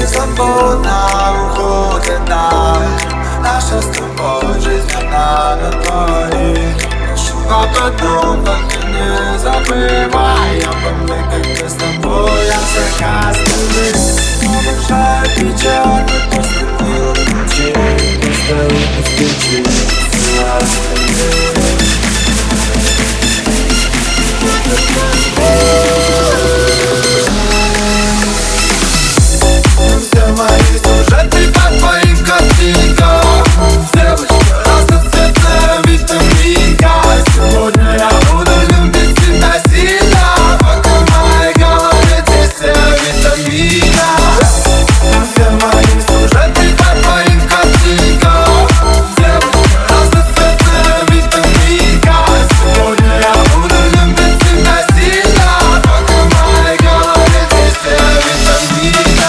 свободно уходит даль. Наша с тобой жизнь одна на двоих. Ищем об одном, только не забывай обо мне, когда с тобой я всех остальных. Уезжаю печально, просто мило ночей. Остаюсь без причин, все остальные. Все мои сюжеты по твоим картинкам. Девочка разноцветная витаминка. Сегодня я буду любить тебя сильно, пока в моей голове здесь все витамина. Все мои сюжеты по твоим картинкам. Девочка разноцветная витаминка. Сегодня я буду любить тебя сильно, пока в моей голове здесь все витамина.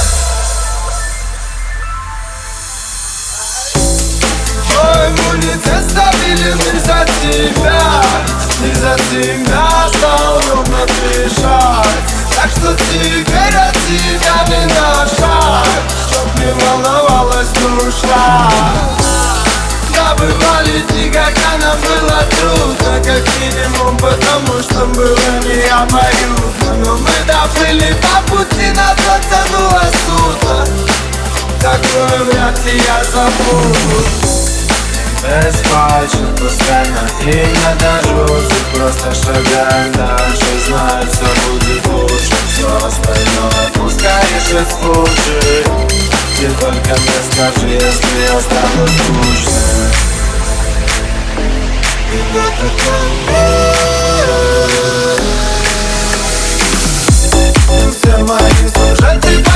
Мой иммунитет стабилен из-за тебя. Из-за тебя стал ровно дышать. Так что теперь от тебя не на шаг, чтоб не волновалась душа. Да, бывали дни, когда нам было трудно, как минимум, потому что было не обоюдно. Но мы доплыли по пути, на то тянуло судно. Такое вряд ли я забуду. Без фальши, постоянно и не дождусь. Просто шагаем дальше, знаю, все будет лучше. Все остальное пускай решит случай. Ты только мне скажи, если я стану скучным. И на таком мире все мои сюжеты